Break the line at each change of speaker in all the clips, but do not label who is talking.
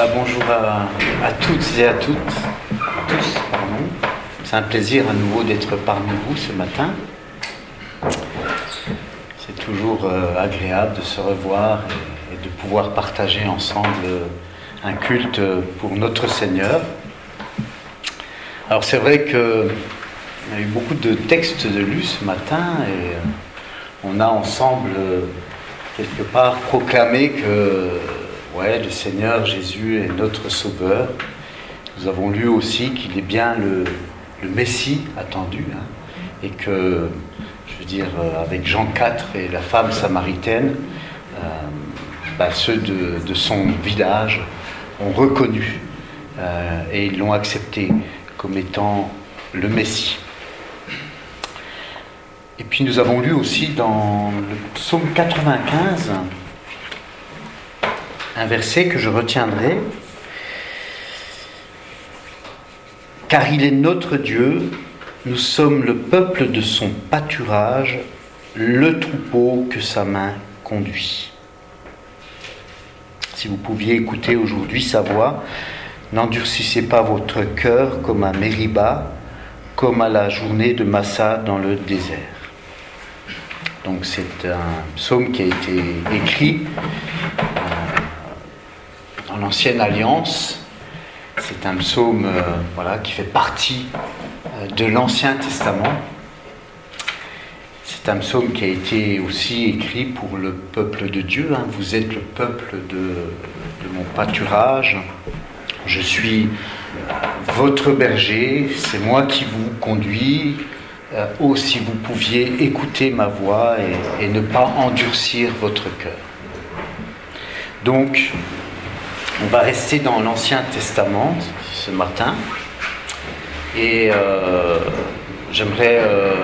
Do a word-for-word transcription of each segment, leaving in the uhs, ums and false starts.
Voilà, bonjour à, à toutes et à toutes, à tous, pardon. C'est un plaisir à nouveau d'être parmi vous ce matin. C'est toujours euh, agréable de se revoir et, et de pouvoir partager ensemble un culte pour notre Seigneur. Alors c'est vrai qu'il y a eu beaucoup de textes de lus ce matin et euh, on a ensemble euh, quelque part proclamé que ouais, le Seigneur Jésus est notre Sauveur. Nous avons lu aussi qu'il est bien le, le Messie attendu, hein, et que, je veux dire, avec Jean quatre et la femme samaritaine, euh, bah, ceux de, de son village ont reconnu euh, et ils l'ont accepté comme étant le Messie. Et puis nous avons lu aussi dans le psaume quatre-vingt-quinze un verset que je retiendrai. Car il est notre Dieu, nous sommes le peuple de son pâturage, le troupeau que sa main conduit. Si vous pouviez écouter aujourd'hui sa voix, n'endurcissez pas votre cœur comme à Mériba, comme à la journée de Massa dans le désert. Donc c'est un psaume qui a été écrit dans l'Ancienne Alliance. C'est un psaume euh, voilà, qui fait partie euh, de l'Ancien Testament. C'est un psaume qui a été aussi écrit pour le peuple de Dieu. Hein. Vous êtes le peuple de, de mon pâturage. Je suis votre berger. C'est moi qui vous conduis. Euh, oh, si vous pouviez écouter ma voix et, et ne pas endurcir votre cœur. Donc, on va rester dans l'Ancien Testament ce matin et euh, j'aimerais euh,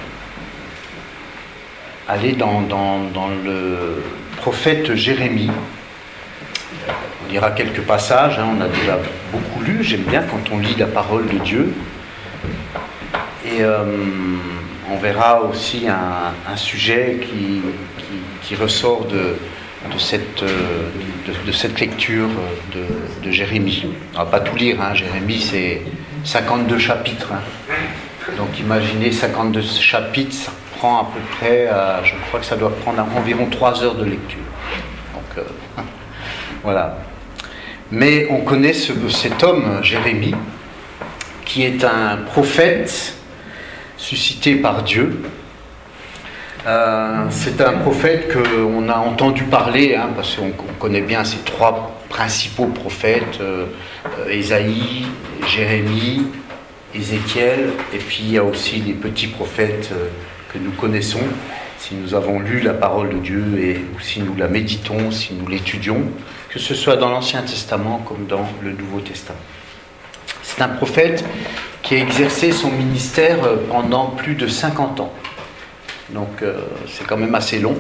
aller dans, dans, dans le prophète Jérémie. On lira quelques passages, hein, on a déjà beaucoup lu, j'aime bien quand on lit la parole de Dieu. Et euh, on verra aussi un, un sujet qui, qui, qui ressort de... De cette, de, de cette lecture de, de Jérémie. On ne va pas tout lire, hein. Jérémie c'est cinquante-deux chapitres. Hein. Donc imaginez cinquante-deux chapitres, ça prend à peu près, euh, je crois que ça doit prendre environ trois heures de lecture. Donc euh, voilà. Mais on connaît ce, cet homme, Jérémie, qui est un prophète suscité par Dieu. Euh, c'est un prophète qu'on a entendu parler, hein, parce qu'on connaît bien ces trois principaux prophètes, euh, Ésaïe, Jérémie, Ézéchiel, et puis il y a aussi les petits prophètes euh, que nous connaissons, si nous avons lu la parole de Dieu, et, ou si nous la méditons, si nous l'étudions, que ce soit dans l'Ancien Testament comme dans le Nouveau Testament. C'est un prophète qui a exercé son ministère pendant plus de cinquante ans. Donc euh, c'est quand même assez long.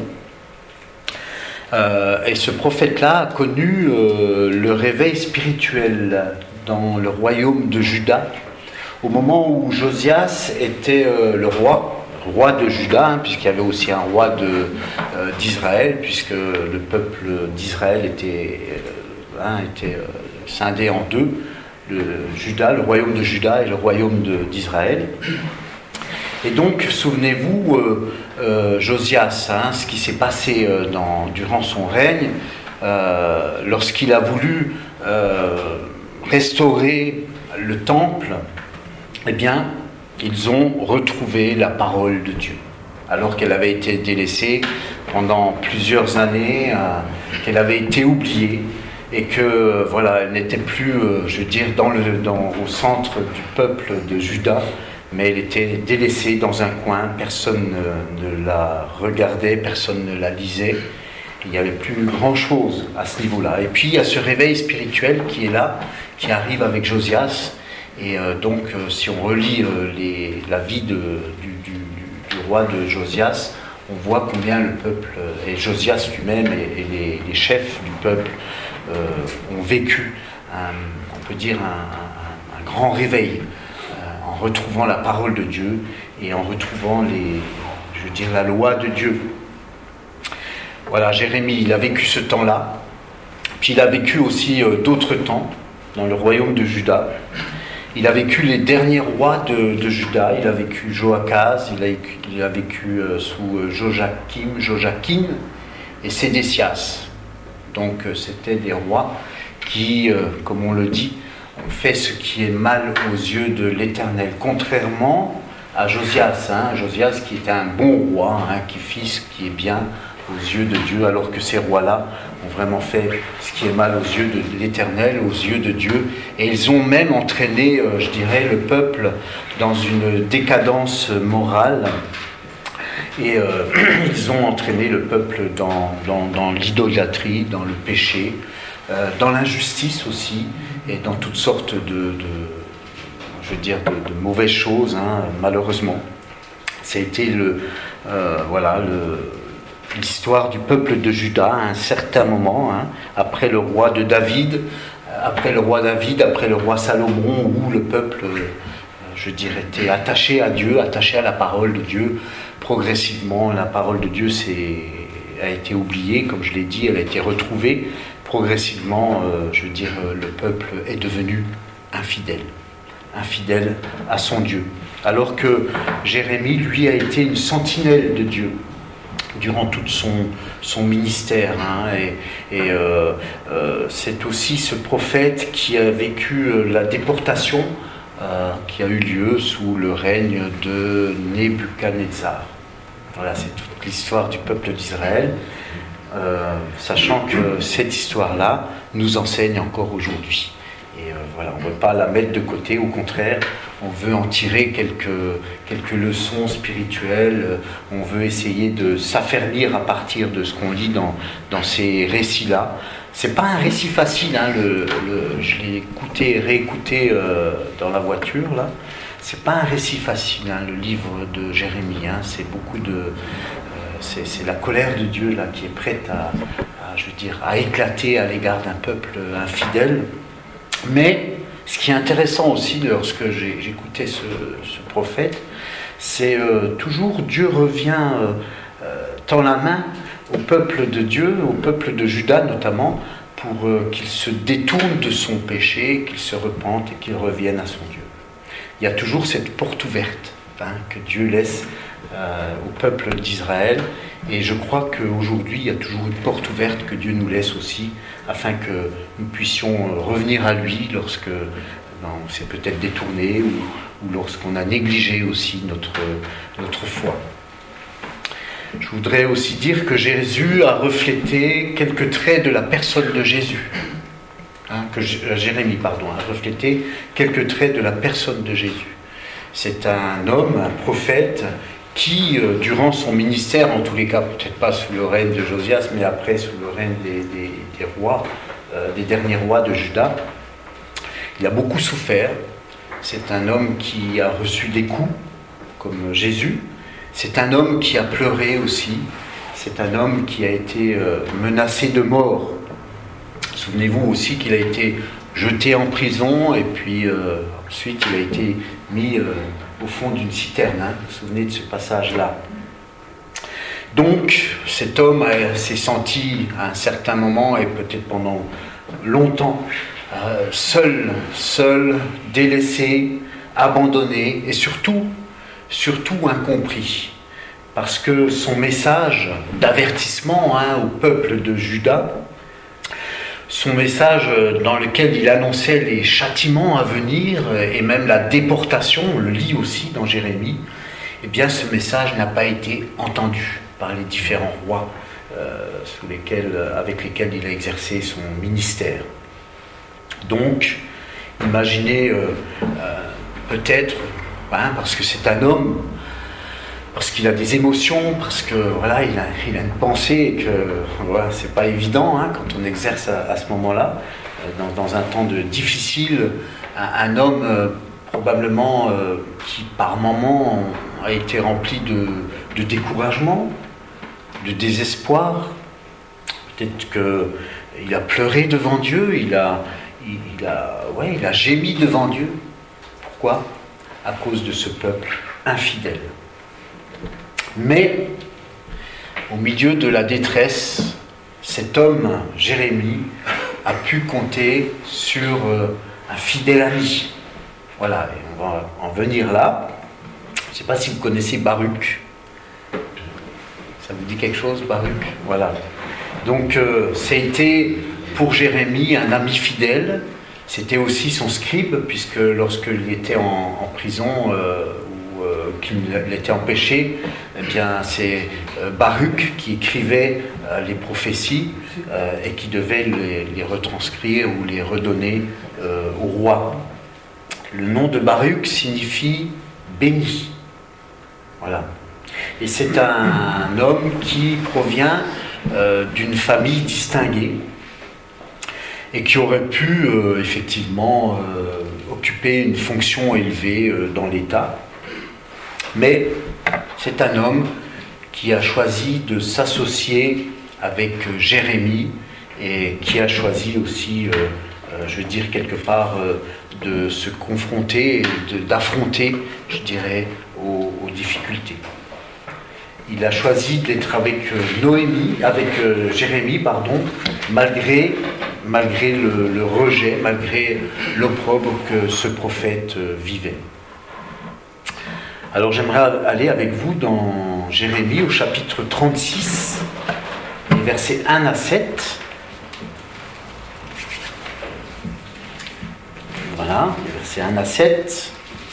Euh, et ce prophète-là a connu euh, le réveil spirituel dans le royaume de Juda, au moment où Josias était euh, le roi, roi de Juda, hein, puisqu'il y avait aussi un roi de, euh, d'Israël, puisque le peuple d'Israël était, euh, hein, était euh, scindé en deux, le, Juda, le royaume de Juda et le royaume de, d'Israël. Et donc, souvenez-vous, euh, euh, Josias, hein, ce qui s'est passé euh, dans, durant son règne, euh, lorsqu'il a voulu euh, restaurer le temple, eh bien, ils ont retrouvé la parole de Dieu, alors qu'elle avait été délaissée pendant plusieurs années, euh, qu'elle avait été oubliée, et que, voilà, elle n'était plus, euh, je veux dire, dans le, dans, au centre du peuple de Juda, mais elle était délaissée dans un coin, personne ne, ne la regardait, personne ne la lisait, il n'y avait plus grand-chose à ce niveau-là. Et puis il y a ce réveil spirituel qui est là, qui arrive avec Josias, et euh, donc euh, si on relit euh, les, la vie de, du, du, du roi de Josias, on voit combien le peuple, et Josias lui-même et, et les, les chefs du peuple euh, ont vécu, un, on peut dire, un, un, un grand réveil, en retrouvant la parole de Dieu et en retrouvant les, je veux dire, la loi de Dieu. Voilà, Jérémie, il a vécu ce temps-là. Puis il a vécu aussi euh, d'autres temps dans le royaume de Juda. Il a vécu les derniers rois de, de Juda. Il a vécu Joachaz, il a, il a vécu euh, sous euh, Joachim, Joachim et Sédécias. Donc euh, c'était des rois qui, euh, comme on le dit, ont fait ce qui est mal aux yeux de l'Éternel. Contrairement à Josias, hein, Josias qui était un bon roi, hein, qui fit ce qui est bien aux yeux de Dieu, alors que ces rois-là ont vraiment fait ce qui est mal aux yeux de l'Éternel, aux yeux de Dieu, et ils ont même entraîné, euh, je dirais, le peuple dans une décadence morale, et euh, ils ont entraîné le peuple dans, dans, dans l'idolâtrie, dans le péché, euh, dans l'injustice aussi, et dans toutes sortes de, de je veux dire, de, de mauvaises choses, hein, malheureusement. Ça a été le, euh, voilà, le l'histoire du peuple de Juda à un certain moment, hein, après le roi de David, après le roi David, après le roi Salomon, où le peuple, euh, je dirais, était attaché à Dieu, attaché à la parole de Dieu. Progressivement, la parole de Dieu s'est, a été oubliée, comme je l'ai dit, elle a été retrouvée. Progressivement, euh, je veux dire, le peuple est devenu infidèle, infidèle à son Dieu. Alors que Jérémie, lui, a été une sentinelle de Dieu durant tout son, son ministère. Hein, et et euh, euh, c'est aussi ce prophète qui a vécu la déportation euh, qui a eu lieu sous le règne de Nebuchadnezzar. Voilà, c'est toute l'histoire du peuple d'Israël, euh, sachant que cette histoire-là nous enseigne encore aujourd'hui. Et euh, voilà, on ne veut pas la mettre de côté, au contraire, on veut en tirer quelques, quelques leçons spirituelles, on veut essayer de s'affermir à partir de ce qu'on lit dans, dans ces récits-là. C'est pas un récit facile, hein, le, le, je l'ai écouté et réécouté euh, dans la voiture, là. C'est pas un récit facile, hein, le livre de Jérémie, hein, c'est beaucoup de... Euh, c'est, c'est la colère de Dieu, là, qui est prête à, à, je veux dire, à éclater à l'égard d'un peuple infidèle. Mais ce qui est intéressant aussi lorsque j'ai, j'écoutais ce, ce prophète, c'est euh, toujours Dieu revient, euh, euh, tend la main au peuple de Dieu, au peuple de Juda notamment, pour euh, qu'il se détourne de son péché, qu'il se repente et qu'il revienne à son Dieu. Il y a toujours cette porte ouverte, hein, que Dieu laisse euh, au peuple d'Israël, et je crois qu'aujourd'hui il y a toujours une porte ouverte que Dieu nous laisse aussi, afin que nous puissions revenir à lui lorsque ben, on s'est peut-être détourné ou, ou lorsqu'on a négligé aussi notre, notre foi. Je voudrais aussi dire que Jésus a reflété quelques traits de la personne de Jésus. Hein, que Jérémie, pardon, a reflété quelques traits de la personne de Jésus. C'est un homme, un prophète, qui, euh, durant son ministère, en tous les cas, peut-être pas sous le règne de Josias, mais après sous le règne des, des, des rois, euh, des derniers rois de Juda, il a beaucoup souffert. C'est un homme qui a reçu des coups, comme Jésus. C'est un homme qui a pleuré aussi. C'est un homme qui a été euh, menacé de mort. Souvenez-vous aussi qu'il a été jeté en prison et puis euh, ensuite il a été mis euh, au fond d'une citerne. Hein. Vous vous souvenez de ce passage-là. Donc cet homme a, s'est senti à un certain moment et peut-être pendant longtemps euh, seul, seul, délaissé, abandonné et surtout, surtout incompris. Parce que son message d'avertissement, hein, au peuple de Juda, son message dans lequel il annonçait les châtiments à venir et même la déportation, on le lit aussi dans Jérémie, eh bien ce message n'a pas été entendu par les différents rois euh, sous lesquels, avec lesquels il a exercé son ministère. Donc, imaginez euh, euh, peut-être, hein, parce que c'est un homme, parce qu'il a des émotions, parce que voilà, il a, il a une pensée et que voilà, c'est pas évident, hein, quand on exerce à, à ce moment-là, dans, dans un temps de difficile, un, un homme euh, probablement euh, qui par moments a été rempli de, de découragement, de désespoir. Peut-être qu'il a pleuré devant Dieu, il a, il, il a, ouais, il a gémi devant Dieu. Pourquoi ? À cause de ce peuple infidèle. Mais, au milieu de la détresse, cet homme, Jérémie, a pu compter sur un fidèle ami. Voilà, et on va en venir là. Je ne sais pas si vous connaissez Baruch. Ça vous dit quelque chose, Baruch? Voilà. Donc, euh, c'était pour Jérémie un ami fidèle. C'était aussi son scribe, puisque lorsqu'il était en, en prison euh, ou euh, qu'il était empêché, eh bien, c'est euh, Baruch qui écrivait euh, les prophéties euh, et qui devait les, les retranscrire ou les redonner euh, au roi. Le nom de Baruch signifie béni. Voilà. Et c'est un, un homme qui provient euh, d'une famille distinguée et qui aurait pu euh, effectivement euh, occuper une fonction élevée euh, dans l'État. Mais c'est un homme qui a choisi de s'associer avec euh, Jérémie et qui a choisi aussi, euh, euh, je veux dire quelque part, euh, de se confronter, de, d'affronter, je dirais, aux, aux difficultés. Il a choisi d'être avec Noémie, avec euh, Jérémie, pardon, malgré, malgré le, le rejet, malgré l'opprobre que ce prophète euh, vivait. Alors j'aimerais aller avec vous dans Jérémie au chapitre trente-six, les versets un à sept. Voilà, les versets un à sept.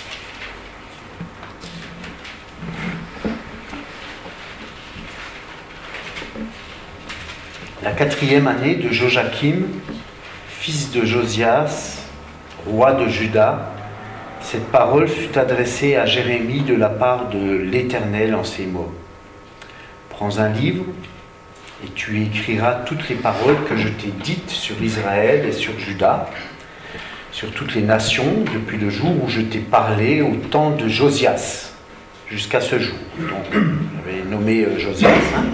La quatrième année de Joachim, fils de Josias, roi de Juda, cette parole fut adressée à Jérémie de la part de l'Éternel en ces mots. Prends un livre et tu écriras toutes les paroles que je t'ai dites sur Israël et sur Juda, sur toutes les nations, depuis le jour où je t'ai parlé au temps de Josias, jusqu'à ce jour. Donc, j'avais nommé Josias. Hein.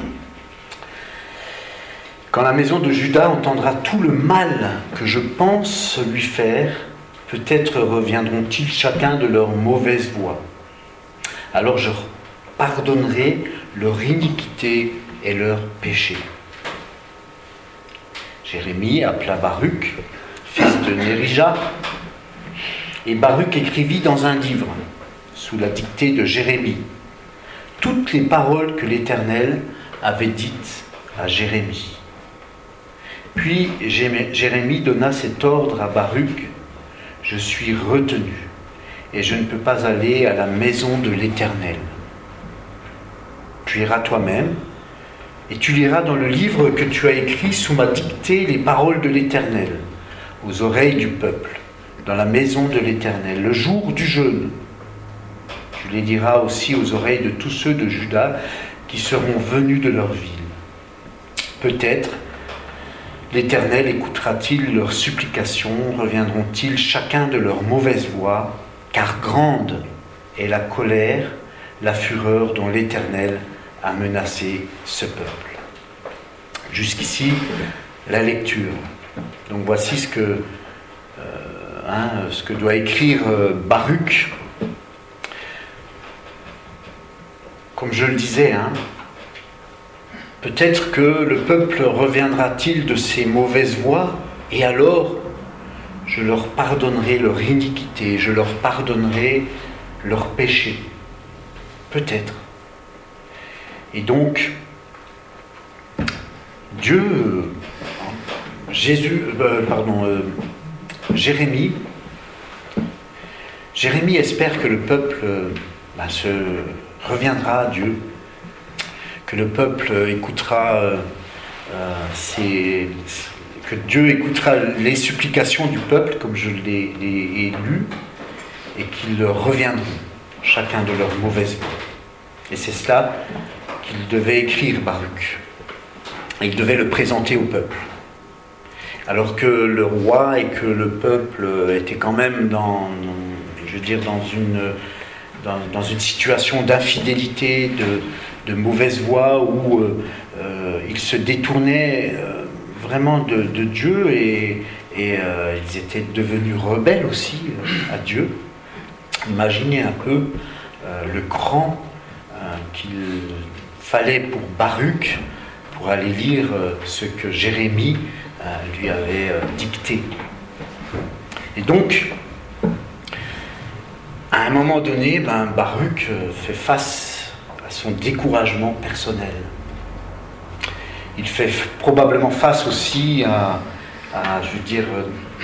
Quand la maison de Juda entendra tout le mal que je pense lui faire, peut-être reviendront-ils chacun de leur mauvaise voie. Alors je pardonnerai leur iniquité et leur péché. Jérémie appela Baruch, fils de Nérija, et Baruch écrivit dans un livre, sous la dictée de Jérémie, toutes les paroles que l'Éternel avait dites à Jérémie. Puis Jérémie donna cet ordre à Baruch, « Je suis retenu, et je ne peux pas aller à la maison de l'Éternel. Tu iras toi-même, et tu liras dans le livre que tu as écrit sous ma dictée les paroles de l'Éternel, aux oreilles du peuple, dans la maison de l'Éternel, le jour du jeûne. Tu les liras aussi aux oreilles de tous ceux de Juda qui seront venus de leur ville. Peut-être l'Éternel écoutera-t-il leurs supplications, reviendront-ils chacun de leur mauvaise voie, car grande est la colère, la fureur dont l'Éternel a menacé ce peuple. Jusqu'ici, la lecture. Donc voici ce que, euh, hein, ce que doit écrire euh, Baruch. Comme je le disais, hein, peut-être que le peuple reviendra-t-il de ses mauvaises voies, et alors je leur pardonnerai leur iniquité, je leur pardonnerai leur péché. Peut-être. Et donc, Dieu, Jésus, euh, pardon, euh, Jérémie, Jérémie espère que le peuple euh, bah, se reviendra à Dieu, que le peuple écoutera euh, euh, ses, que Dieu écoutera les supplications du peuple, comme je l'ai, l'ai lu, et qu'ils reviendront, chacun de leur mauvaise voie. Et c'est cela qu'il devait écrire, Baruch. Et il devait le présenter au peuple. Alors que le roi et que le peuple étaient quand même dans, je veux dire, dans une, dans, dans une situation d'infidélité, de, de mauvaise voie, où euh, euh, ils se détournaient euh, vraiment de, de Dieu et, et euh, ils étaient devenus rebelles aussi euh, à Dieu. Imaginez un peu euh, le cran euh, qu'il fallait pour Baruch pour aller lire euh, ce que Jérémie euh, lui avait euh, dicté. Et donc, à un moment donné, ben, Baruch euh, fait face à son découragement personnel. Il fait f- probablement face aussi à, à, je veux dire, euh,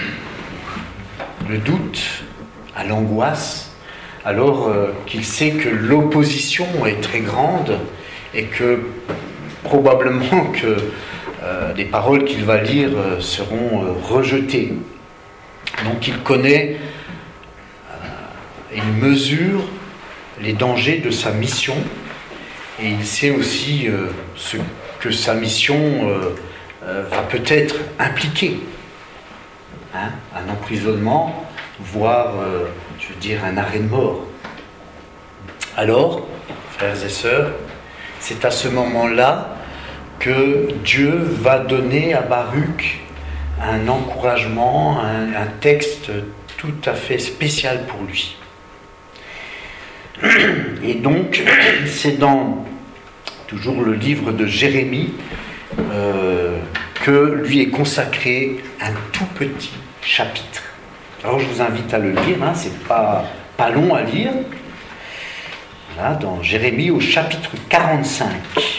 le doute, à l'angoisse, alors euh, qu'il sait que l'opposition est très grande et que probablement que euh, les paroles qu'il va lire euh, seront euh, rejetées. Donc il connaît, euh, il mesure les dangers de sa mission et il sait aussi euh, ce que sa mission euh, euh, va peut-être impliquer. Hein, un emprisonnement, voire, euh, je veux dire, un arrêt de mort. Alors, frères et sœurs, c'est à ce moment-là que Dieu va donner à Baruch un encouragement, un, un texte tout à fait spécial pour lui. Et donc, c'est dans toujours le livre de Jérémie euh, que lui est consacré un tout petit chapitre. Alors je vous invite à le lire, hein, c'est pas, pas long à lire. Voilà, dans Jérémie au chapitre quarante-cinq.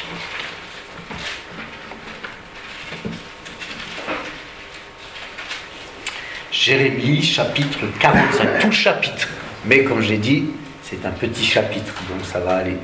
Jérémie, chapitre quarante-cinq, tout le chapitre. Mais comme je l'ai dit, c'est un petit chapitre, donc ça va aller.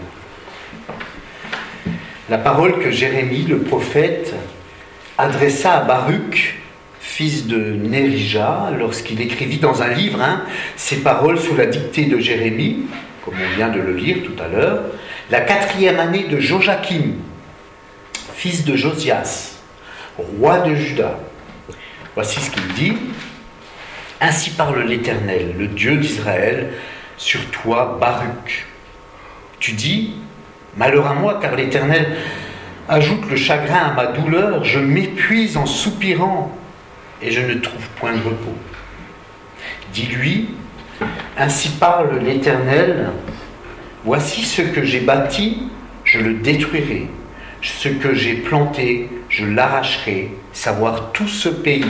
La parole que Jérémie, le prophète, adressa à Baruch, fils de Nérija, lorsqu'il écrivit dans un livre hein, ces paroles sous la dictée de Jérémie, comme on vient de le lire tout à l'heure, la quatrième année de Joachim, fils de Josias, roi de Juda. Voici ce qu'il dit. Ainsi parle l'Éternel, le Dieu d'Israël, sur toi, Baruch. Tu dis, malheur à moi, car l'Éternel ajoute le chagrin à ma douleur, je m'épuise en soupirant, et je ne trouve point de repos. Dis-lui, ainsi parle l'Éternel, voici ce que j'ai bâti, je le détruirai, ce que j'ai planté, je l'arracherai, savoir tout ce pays.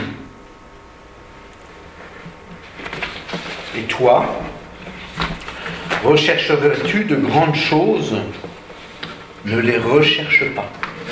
Et toi, rechercherais-tu de grandes choses? Ne les recherche pas.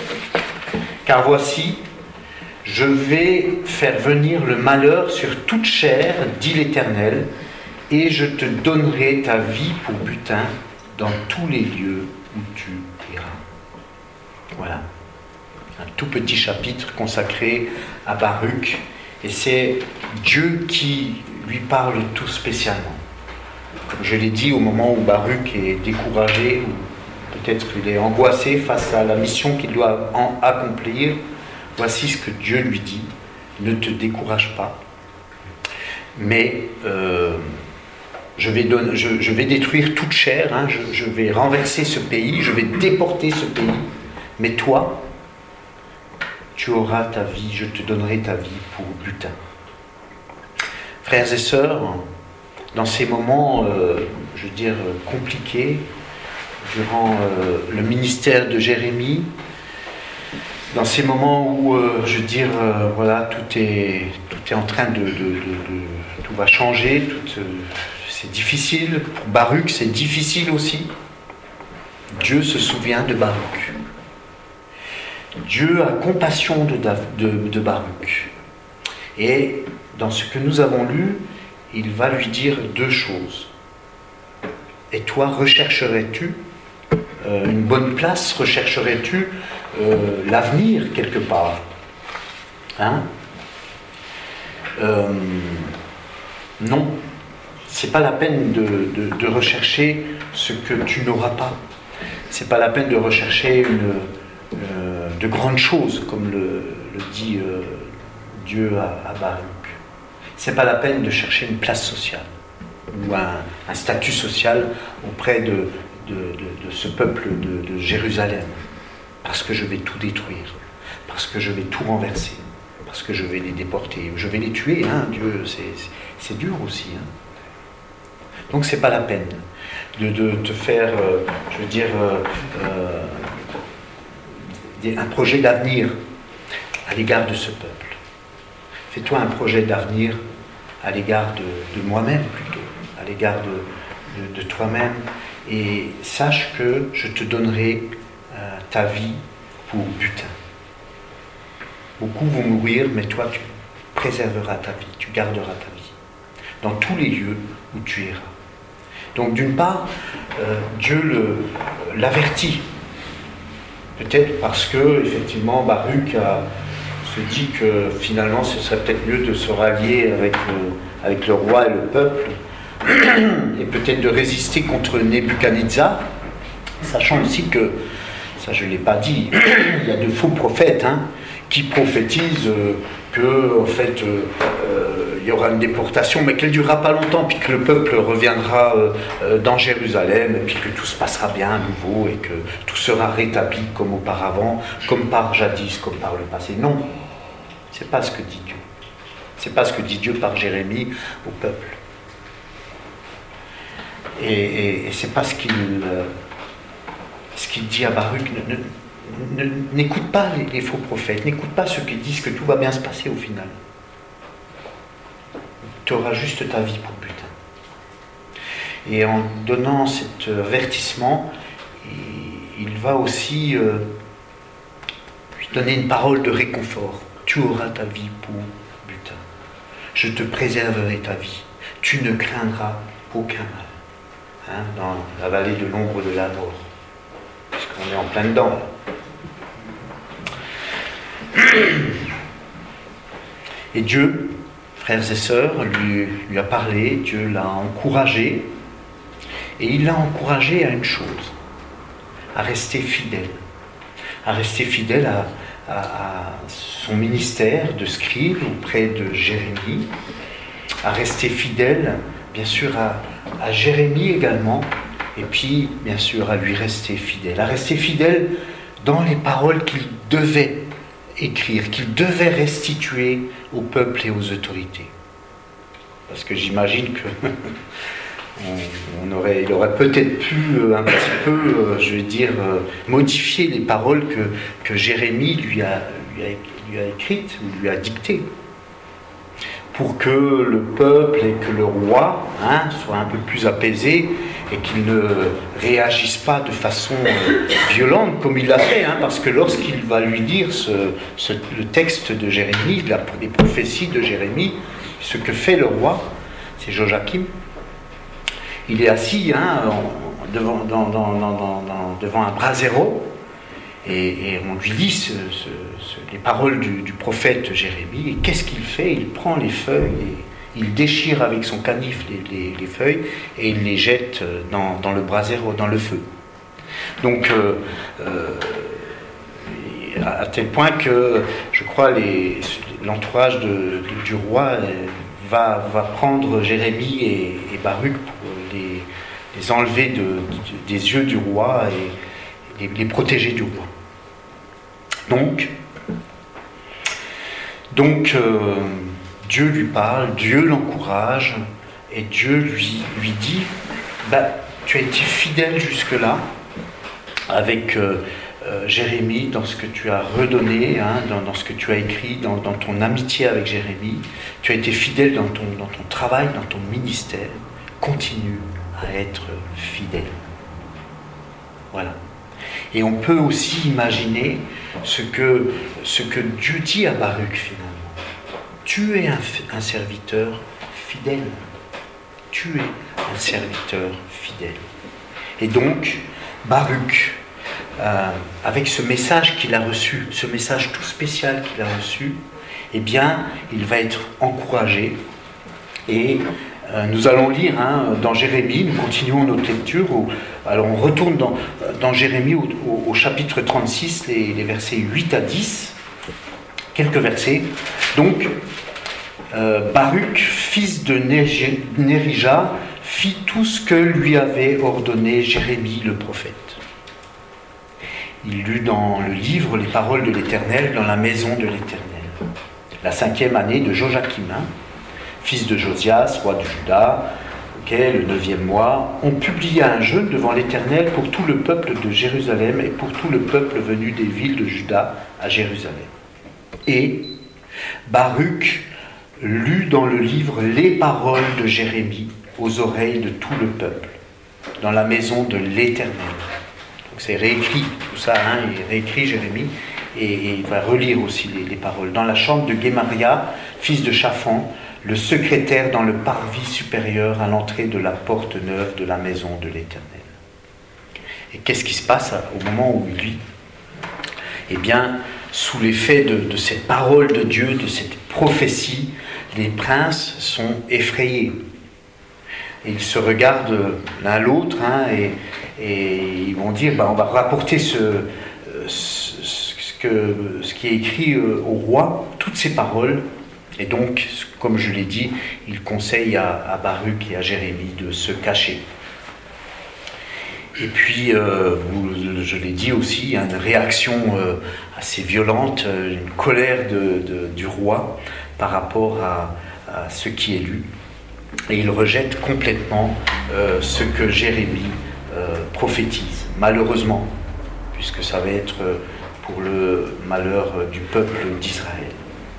Car voici, je vais faire venir le malheur sur toute chair, dit l'Éternel, et je te donnerai ta vie pour butin dans tous les lieux où tu iras. Voilà. Un tout petit chapitre consacré à Baruch, et c'est Dieu qui lui parle tout spécialement. Comme je l'ai dit, au moment où Baruch est découragé, ou peut-être il est angoissé face à la mission qu'il doit en accomplir, voici ce que Dieu lui dit, ne te décourage pas, mais euh, je, vais donner, je, je vais détruire toute chair, hein, je, je vais renverser ce pays, je vais déporter ce pays, mais toi, tu auras ta vie, je te donnerai ta vie pour butin. Frères et sœurs, dans ces moments, euh, je veux dire, compliqués, durant euh, le ministère de Jérémie, dans ces moments où, euh, je veux dire, euh, voilà, tout est, tout est en train de, de, de, de tout va changer, tout, euh, c'est difficile, pour Baruch c'est difficile aussi, Dieu se souvient de Baruch. Dieu a compassion de, de, de Baruch. Et dans ce que nous avons lu, il va lui dire deux choses. Et toi, rechercherais-tu euh, une bonne place? Rechercherais-tu euh, l'avenir quelque part? Hein? euh, Non, c'est pas la peine de, de, de rechercher ce que tu n'auras pas. C'est pas la peine de rechercher une, euh, de grandes choses, comme le, le dit euh, Dieu à, à Baruch. C'est pas la peine de chercher une place sociale ou un, un statut social auprès de, de, de, de ce peuple de, de Jérusalem, parce que je vais tout détruire, parce que je vais tout renverser, parce que je vais les déporter, je vais les tuer, hein, Dieu, c'est, c'est dur aussi. Hein. Donc c'est pas la peine de, de te faire, euh, je veux dire, euh, euh, un projet d'avenir à l'égard de ce peuple. fais-toi un projet d'avenir à l'égard de, de moi-même plutôt, à l'égard de, de, de toi-même, et sache que je te donnerai euh, ta vie pour butin. Beaucoup vont mourir, mais toi tu préserveras ta vie, tu garderas ta vie, dans tous les lieux où tu iras. Donc d'une part, euh, Dieu le, l'avertit, peut-être parce que, effectivement, Baruch a, se dit que finalement ce serait peut-être mieux de se rallier avec le, avec le roi et le peuple, et peut-être de résister contre Nebuchadnezzar, sachant aussi que, ça je ne l'ai pas dit, il y a de faux prophètes hein, qui prophétisent euh, que en fait euh, euh, il y aura une déportation, mais qu'elle ne durera pas longtemps, puis que le peuple reviendra euh, euh, dans Jérusalem, et puis que tout se passera bien à nouveau, et que tout sera rétabli comme auparavant, comme par jadis, comme par le passé. Non, c'est pas ce que dit Dieu. C'est pas ce que dit Dieu par Jérémie au peuple. Et, et, et c'est pas ce qu'il, euh, ce qu'il dit à Baruch. Ne, ne, ne, n'écoute pas les, les faux prophètes, n'écoute pas ceux qui disent que tout va bien se passer au final. Tu auras juste ta vie pour butin. Et en donnant cet avertissement, il, il va aussi euh, lui donner une parole de réconfort. Tu auras ta vie pour butin. Je te préserverai ta vie. Tu ne craindras aucun mal. Hein, dans la vallée de l'ombre de la mort. Puisqu'on est en plein dedans. Là. Et Dieu, frères et sœurs, lui, lui a parlé, Dieu l'a encouragé, et il l'a encouragé à une chose, à rester fidèle, à rester fidèle à, à, à son ministère de scribe auprès de Jérémie, à rester fidèle, bien sûr, à, à Jérémie également, et puis, bien sûr, à lui rester fidèle, à rester fidèle dans les paroles qu'il devait écrire, qu'il devait restituer au peuple et aux autorités. Parce que j'imagine que on, on aurait, il aurait peut-être pu euh, un petit peu, euh, je vais dire, euh, modifier les paroles que, que Jérémie lui a, lui, a, lui a écrites ou lui a dictées, pour que le peuple et que le roi hein, soient un peu plus apaisés et qu'il ne réagisse pas de façon euh, violente comme il l'a fait, hein, parce que lorsqu'il va lui dire ce, ce, le texte de Jérémie, la, les prophéties de Jérémie, ce que fait le roi, c'est Joachim, il est assis hein, en, devant, dans, dans, dans, dans, devant un brasero, et, et on lui lit ce, ce, ce, les paroles du, du prophète Jérémie, et qu'est-ce qu'il fait? Il prend les feuilles et il déchire avec son canif les, les, les feuilles et il les jette dans, dans le brasero, dans le feu. Donc, euh, euh, à tel point que, je crois, les, l'entourage de, de, du roi va, va prendre Jérémie et, et Baruch pour les, les enlever de, de, des yeux du roi et les, les protéger du roi. Donc, donc euh, Dieu lui parle, Dieu l'encourage, et Dieu lui, lui dit, bah, tu as été fidèle jusque-là avec euh, euh, Jérémie dans ce que tu as redonné, hein, dans, dans ce que tu as écrit, dans, dans ton amitié avec Jérémie. Tu as été fidèle dans ton, dans ton travail, dans ton ministère. Continue à être fidèle. Voilà. Et on peut aussi imaginer ce que, ce que Dieu dit à Baruch finalement. Tu es un, un serviteur fidèle. Tu es un serviteur fidèle. Et donc, Baruch, euh, avec ce message qu'il a reçu, ce message tout spécial qu'il a reçu, eh bien, il va être encouragé. Et euh, nous allons lire hein, dans Jérémie, nous continuons notre lecture. Au, alors, on retourne dans, dans Jérémie au, au, au chapitre trente-six, les, les versets huit à dix. Quelques versets. Donc, euh, Baruch, fils de Nérija, fit tout ce que lui avait ordonné Jérémie le prophète. Il lut dans le livre les paroles de l'Éternel dans la maison de l'Éternel. La cinquième année de Joachim, fils de Josias, roi de Juda, auquel le neuvième mois, on publia un jeûne devant l'Éternel pour tout le peuple de Jérusalem et pour tout le peuple venu des villes de Juda à Jérusalem. Et Baruch lut dans le livre les paroles de Jérémie aux oreilles de tout le peuple, dans la maison de l'Éternel. Donc c'est réécrit, tout ça, hein, il réécrit Jérémie, et, et il va relire aussi les, les paroles. Dans la chambre de Guémaria, fils de Shaphan, le secrétaire dans le parvis supérieur à l'entrée de la porte neuve de la maison de l'Éternel. Et qu'est-ce qui se passe au moment où il lit ? Eh bien, sous l'effet de, de cette parole de Dieu, de cette prophétie, les princes sont effrayés. Et ils se regardent l'un l'autre, hein, et, et ils vont dire, bah, on va rapporter ce, ce, ce, que, ce qui est écrit au roi, toutes ces paroles. Et donc, comme je l'ai dit, il conseille à, à Baruch et à Jérémie de se cacher. Et puis, euh, je l'ai dit aussi, il y a une réaction euh, assez violente, une colère de, de, du roi par rapport à, à ce qui est lu. Et il rejette complètement euh, ce que Jérémie euh, prophétise, malheureusement, puisque ça va être pour le malheur du peuple d'Israël.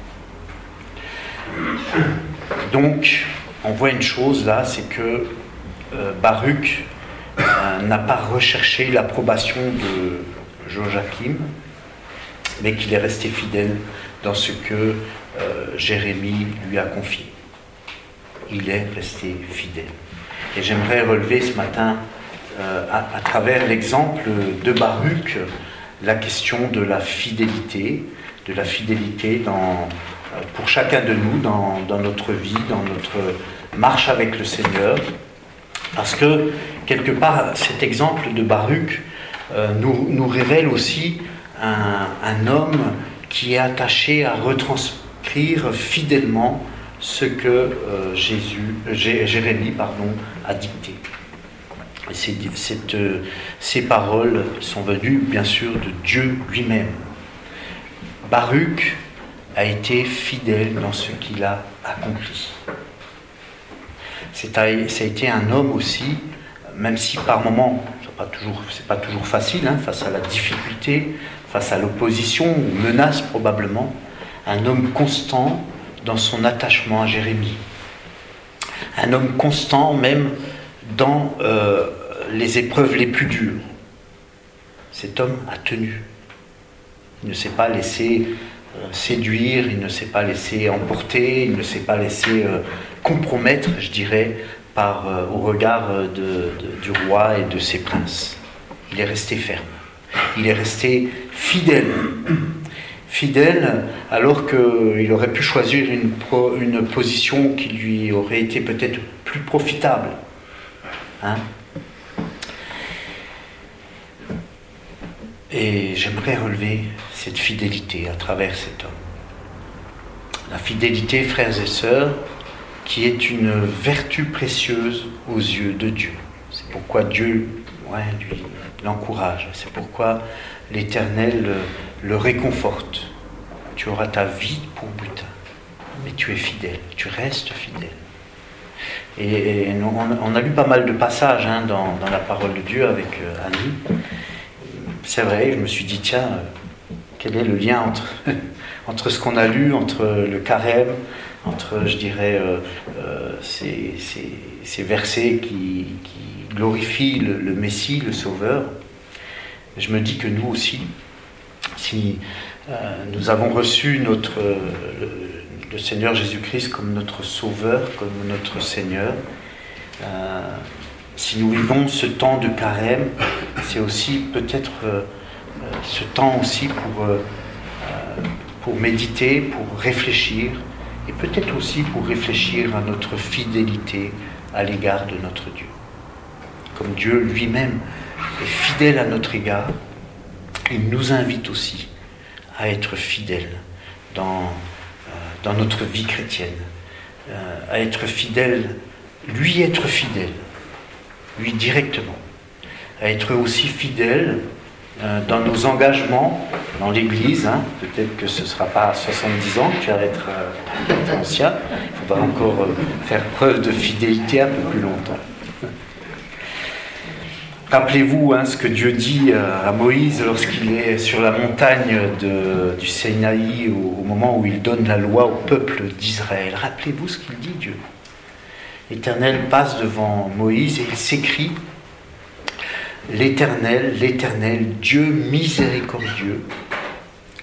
Donc, on voit une chose là, c'est que euh, Baruch euh, n'a pas recherché l'approbation de Joachim, mais qu'il est resté fidèle dans ce que euh, Jérémie lui a confié. Il est resté fidèle. Et j'aimerais relever ce matin, euh, à, à travers l'exemple de Baruch, la question de la fidélité, de la fidélité dans, pour chacun de nous dans, dans notre vie, dans notre marche avec le Seigneur. Parce que, quelque part, cet exemple de Baruch euh, nous, nous révèle aussi un, un homme qui est attaché à retranscrire fidèlement ce que euh, Jésus, J- Jérémie pardon, a dicté. Et c'est, cette, euh, ces paroles sont venues, bien sûr, de Dieu lui-même. Baruch a été fidèle dans ce qu'il a accompli. C'est a, ça a été un homme aussi, même si par moments, ce n'est pas toujours, c'est pas toujours facile, hein, face à la difficulté, face à l'opposition, ou menace probablement, un homme constant dans son attachement à Jérémie. Un homme constant même dans euh, les épreuves les plus dures. Cet homme a tenu. Il ne s'est pas laissé euh, séduire, il ne s'est pas laissé emporter, il ne s'est pas laissé euh, compromettre, je dirais, par, euh, au regard de, de, du roi et de ses princes. Il est resté ferme. Il est resté fidèle. Fidèle, alors qu'il aurait pu choisir une, pro, une position qui lui aurait été peut-être plus profitable. Hein? Et j'aimerais relever cette fidélité à travers cet homme. La fidélité, frères et sœurs, qui est une vertu précieuse aux yeux de Dieu. C'est pourquoi Dieu ouais, lui, l'encourage. C'est pourquoi l'Éternel le, le réconforte. Tu auras ta vie pour butin, mais tu es fidèle, tu restes fidèle. Et, et on, on a lu pas mal de passages hein, dans, dans la parole de Dieu avec euh, Annie. C'est vrai, je me suis dit, tiens, euh, quel est le lien entre, entre ce qu'on a lu, entre le carême, entre, je dirais, euh, euh, ces, ces, ces versets qui, qui glorifient le, le Messie, le Sauveur. Je me dis que nous aussi, si euh, nous avons reçu notre, euh, le, le Seigneur Jésus-Christ comme notre Sauveur, comme notre Seigneur, euh, si nous vivons ce temps de carême, c'est aussi peut-être euh, ce temps aussi pour, euh, pour méditer, pour réfléchir, et peut-être aussi pour réfléchir à notre fidélité à l'égard de notre Dieu. Comme Dieu lui-même est fidèle à notre égard, il nous invite aussi à être fidèles dans, euh, dans notre vie chrétienne, euh, à être fidèle, lui être fidèle, lui directement, à être aussi fidèle euh, dans nos engagements dans l'Église. Hein. Peut-être que ce ne sera pas à soixante-dix ans que tu vas être euh, ancien, il faudra encore euh, faire preuve de fidélité un peu plus longtemps. Rappelez-vous hein, ce que Dieu dit à Moïse lorsqu'il est sur la montagne de, du Sinaï au, au moment où il donne la loi au peuple d'Israël. Rappelez-vous ce qu'il dit, Dieu. L'Éternel passe devant Moïse et il s'écrie « L'Éternel, l'Éternel, Dieu miséricordieux, compatissant. »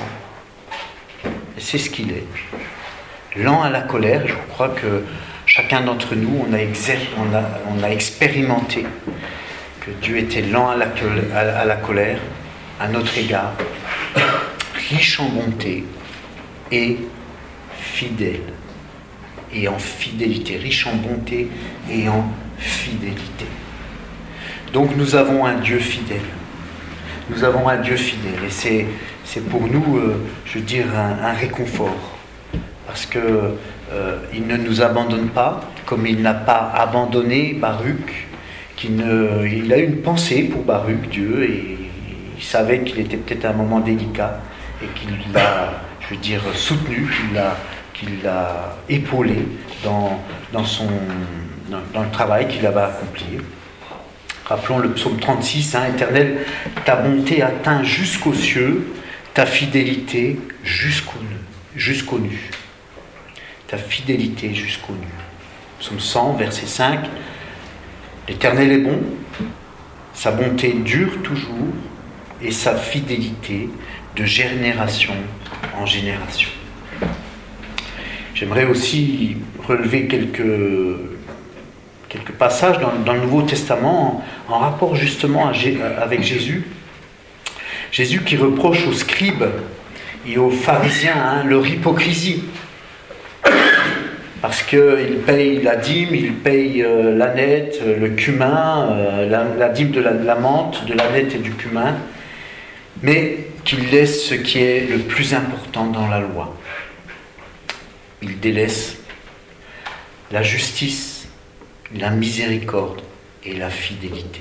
Et c'est ce qu'il est. Lent à la colère, je crois que chacun d'entre nous, on a, exer- on a, on a expérimenté que Dieu était lent à la, à, à la colère, à notre égard, riche en bonté et fidèle. Et en fidélité, riche en bonté et en fidélité. Donc nous avons un Dieu fidèle. Nous avons un Dieu fidèle. Et c'est, c'est pour nous, euh, je veux dire, un, un réconfort. Parce qu'il euh, ne nous abandonne pas, comme il n'a pas abandonné Baruch. Qui ne, il a une pensée pour Baruch, Dieu, et il savait qu'il était peut-être à un moment délicat, et qu'il l'a, je veux dire, soutenu, qu'il l'a, qu'il l'a épaulé dans, dans, son, dans, dans le travail qu'il avait accompli. Rappelons le psaume trente-six, hein, Éternel, ta bonté atteint jusqu'aux cieux, ta fidélité jusqu'au nu. Jusqu'au nu. Ta fidélité jusqu'au nu. Psaume cent, verset cinq. L'Éternel est bon, sa bonté dure toujours, et sa fidélité de génération en génération. J'aimerais aussi relever quelques, quelques passages dans, dans le Nouveau Testament en, en rapport justement à, avec Jésus. Jésus qui reproche aux scribes et aux pharisiens hein, leur hypocrisie. Parce qu'ils payent la dîme, ils payent euh, l'ânette, le cumin, euh, la, la dîme de la, de la menthe, de l'ânette et du cumin, mais qu'ils laissent ce qui est le plus important dans la loi. Ils délaissent la justice, la miséricorde et la fidélité.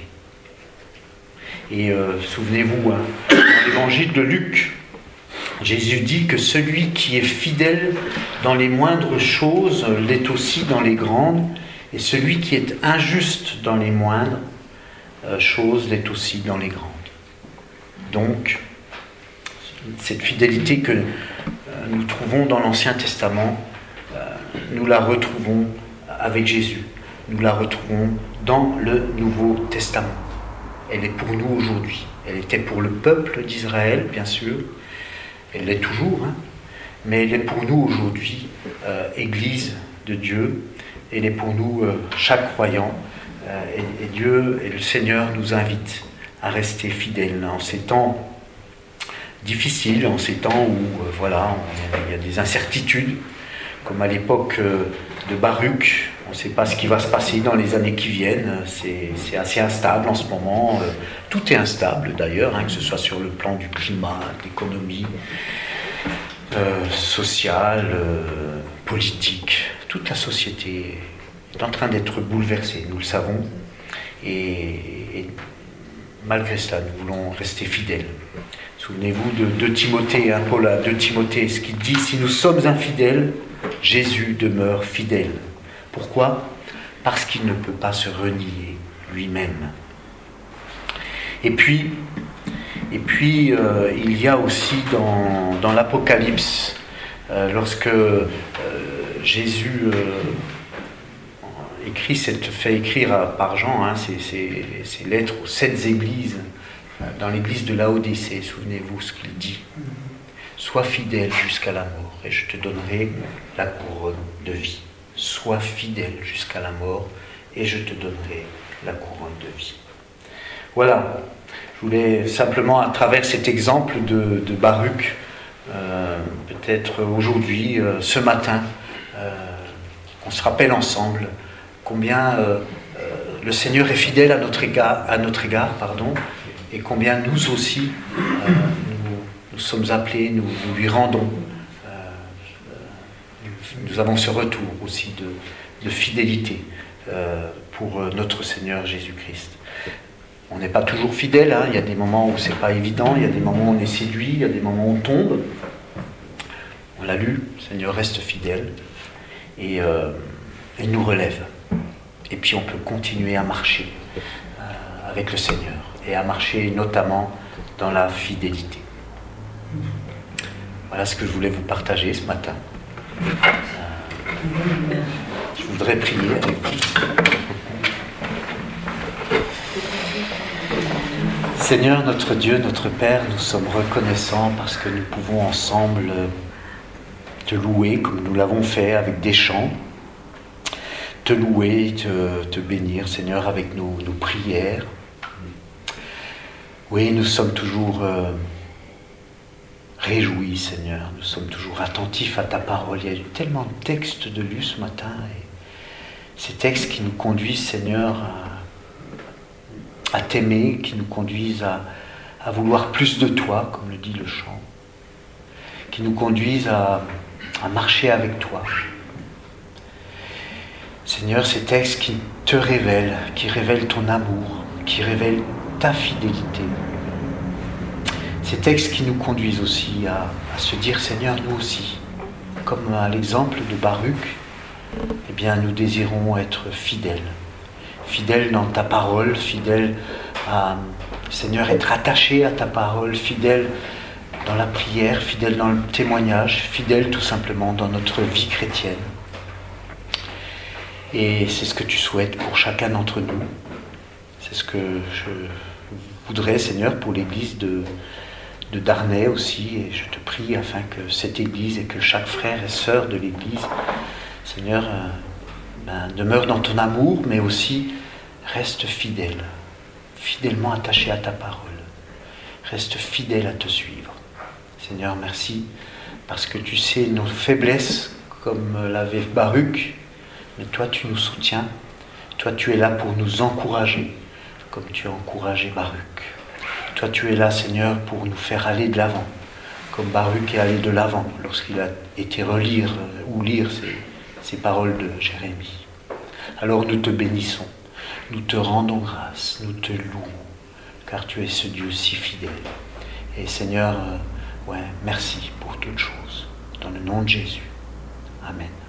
Et euh, souvenez-vous, hein, dans l'évangile de Luc, Jésus dit que celui qui est fidèle dans les moindres choses l'est aussi dans les grandes, et celui qui est injuste dans les moindres choses l'est aussi dans les grandes. Donc, cette fidélité que nous trouvons dans l'Ancien Testament, nous la retrouvons avec Jésus. Nous la retrouvons dans le Nouveau Testament. Elle est pour nous aujourd'hui. Elle était pour le peuple d'Israël, bien sûr. Elle l'est toujours, hein, mais elle est pour nous aujourd'hui, euh, Église de Dieu. Elle est pour nous, euh, chaque croyant. Euh, et, et Dieu et le Seigneur nous invitent à rester fidèles en ces temps difficiles, en ces temps où euh, voilà, il y a des incertitudes, comme à l'époque euh, de Baruch. On ne sait pas ce qui va se passer dans les années qui viennent. C'est, c'est assez instable en ce moment. Euh, tout est instable d'ailleurs, hein, que ce soit sur le plan du climat, de l'économie, euh, sociale, euh, politique. Toute la société est en train d'être bouleversée, nous le savons. Et, et malgré cela, nous voulons rester fidèles. Souvenez-vous de deux Timothée, hein, Paul à deux Timothée, ce qu'il dit, si nous sommes infidèles, Jésus demeure fidèle. Pourquoi ? Parce qu'il ne peut pas se renier lui-même. Et puis, et puis euh, il y a aussi dans, dans l'Apocalypse, euh, lorsque euh, Jésus euh, écrit cette, fait écrire à, par Jean hein, ces, ces, ces lettres aux sept églises, euh, dans l'église de Laodicée, souvenez-vous ce qu'il dit. Sois fidèle jusqu'à la mort et je te donnerai la couronne de vie. Sois fidèle jusqu'à la mort et je te donnerai la couronne de vie. Voilà, je voulais simplement à travers cet exemple de, de Baruch, euh, peut-être aujourd'hui, euh, ce matin, euh, qu'on se rappelle ensemble combien euh, euh, le Seigneur est fidèle à notre égard, à notre égard pardon, et combien nous aussi, euh, nous, nous sommes appelés, nous, nous lui rendons. Nous avons ce retour aussi de, de fidélité euh, pour notre Seigneur Jésus-Christ. On n'est pas toujours fidèle, hein. Il y a des moments où c'est pas évident, il y a des moments où on est séduit, il y a des moments où on tombe. On l'a lu, le Seigneur reste fidèle et euh, il nous relève. Et puis on peut continuer à marcher, euh, avec le Seigneur et à marcher notamment dans la fidélité. Voilà ce que je voulais vous partager ce matin. Je voudrais prier avec vous. Seigneur, notre Dieu, notre Père, nous sommes reconnaissants parce que nous pouvons ensemble te louer comme nous l'avons fait avec des chants, te louer, te, te bénir, Seigneur, avec nos, nos prières. Oui, nous sommes toujours euh, réjouis, Seigneur, nous sommes toujours attentifs à ta parole. Il y a eu tellement de textes de lus ce matin, et ces textes qui nous conduisent, Seigneur, à, à t'aimer, qui nous conduisent à, à vouloir plus de toi, comme le dit le chant, qui nous conduisent à, à marcher avec toi. Seigneur, ces textes qui te révèlent, qui révèlent ton amour, qui révèlent ta fidélité. Ces textes qui nous conduisent aussi à, à se dire, Seigneur, nous aussi, comme à l'exemple de Baruch, eh bien, nous désirons être fidèles. Fidèles dans ta parole, fidèles à, Seigneur, être attachés à ta parole, fidèles dans la prière, fidèles dans le témoignage, fidèles tout simplement dans notre vie chrétienne. Et c'est ce que tu souhaites pour chacun d'entre nous. C'est ce que je voudrais, Seigneur, pour l'église de, de Darney aussi. Et je te prie afin que cette église et que chaque frère et sœur de l'église, Seigneur, euh, ben, demeure dans ton amour, mais aussi reste fidèle, fidèlement attaché à ta parole. Reste fidèle à te suivre. Seigneur, merci, parce que tu sais nos faiblesses, comme l'avait Baruch, mais toi tu nous soutiens, toi tu es là pour nous encourager, comme tu as encouragé Baruch. Toi tu es là, Seigneur, pour nous faire aller de l'avant, comme Baruch est allé de l'avant lorsqu'il a été relire ou lire ces, ces paroles de Jérémie. Alors nous te bénissons, nous te rendons grâce, nous te louons, car tu es ce Dieu si fidèle. Et Seigneur, euh, ouais, merci pour toutes choses. Dans le nom de Jésus. Amen.